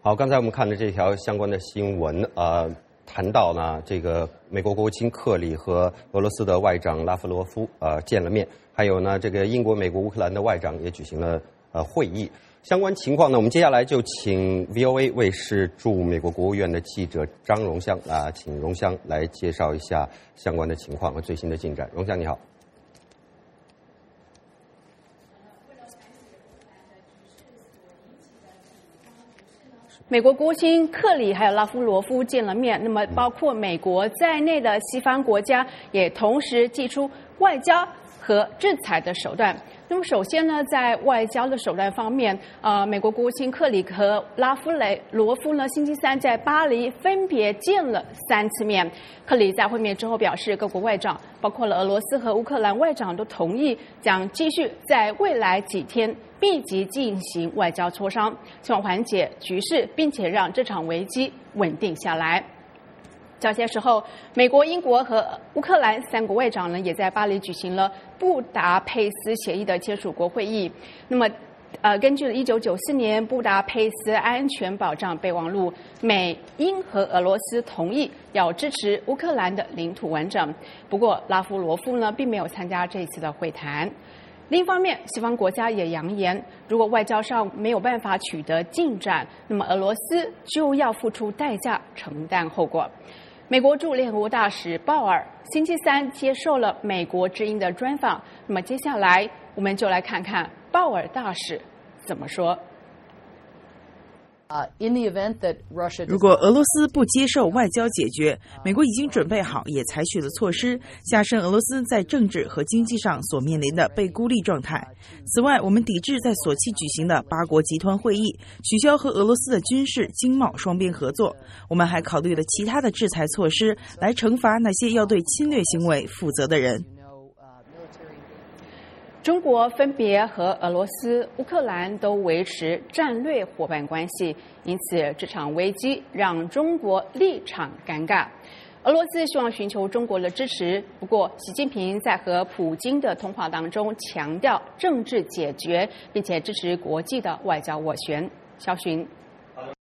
好，刚才我们看的这条相关的新闻，谈到呢，这个美国国务卿克里和俄罗斯的外长拉夫罗夫见了面，还有呢，这个英国、美国、乌克兰的外长也举行了会议。相关情况呢，我们接下来就请 VOA 卫视驻美国国务院的记者张荣香请荣香来介绍一下相关的情况和最新的进展。荣香你好。 美国国务卿克里还有拉夫罗夫见了面，那么包括美国在内的西方国家也同时祭出外交和制裁的手段。那么首先呢，在外交的手段方面，美国国务卿克里和拉夫罗夫呢，星期三在巴黎分别见了3次面。克里在会面之后表示，各国外长，包括了俄罗斯和乌克兰外长，都同意将继续在未来几天密集进行外交磋商，希望缓解局势，并且让这场危机稳定下来。早些时候，美国、英国和乌克兰3国外长呢，也在巴黎举行了布达佩斯协议的签署国会议。那么，根据了1994年布达佩斯安全保障备忘录，美、英和俄罗斯同意要支持乌克兰的领土完整。不过，拉夫罗夫呢，并没有参加这一次的会谈。另一方面，西方国家也扬言，如果外交上没有办法取得进展，那么俄罗斯就要付出代价，承担后果。美国驻联合国大使鲍尔星期三接受了美国之音的专访。那么接下来我们就来看看鲍尔大使怎么说。 如果俄罗斯不接受外交解决，美国已经准备好，也采取了措施，加深俄罗斯在政治和经济上所面临的被孤立状态。此外，我们抵制在索契举行的8国集团会议，取消和俄罗斯的军事、经贸双边合作。我们还考虑了其他的制裁措施，来惩罚那些要对侵略行为负责的人。 中国分别和俄罗斯、乌克兰都维持战略伙伴关系，因此这场危机让中国立场尴尬。俄罗斯希望寻求中国的支持，不过习近平在和普京的通话当中强调政治解决，并且支持国际的外交斡旋。肖勋。